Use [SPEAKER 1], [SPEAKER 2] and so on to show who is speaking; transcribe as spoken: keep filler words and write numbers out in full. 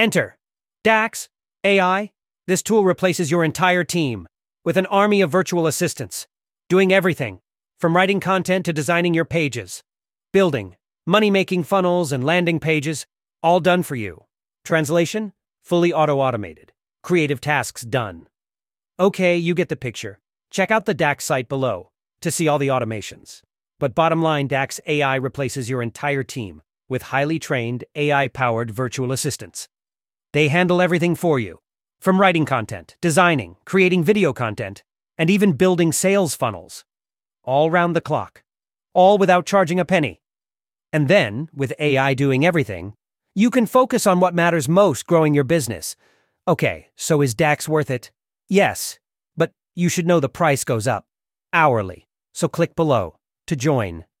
[SPEAKER 1] Enter DAX A I. This tool replaces your entire team with an army of virtual assistants, doing everything from writing content to designing your pages, building money-making funnels and landing pages, all done for you. Translation, fully auto-automated. Creative tasks done. Okay, you get the picture. Check out the DAX site below to see all the automations. But bottom line, DAX A I replaces your entire team with highly trained A I-powered virtual assistants. They handle everything for you, from writing content, designing, creating video content, and even building sales funnels. All round the clock. All without charging a penny. And then, with A I doing everything, you can focus on what matters most, growing your business. Okay, so is DAX worth it? Yes, but you should know the price goes up hourly. So click below to join.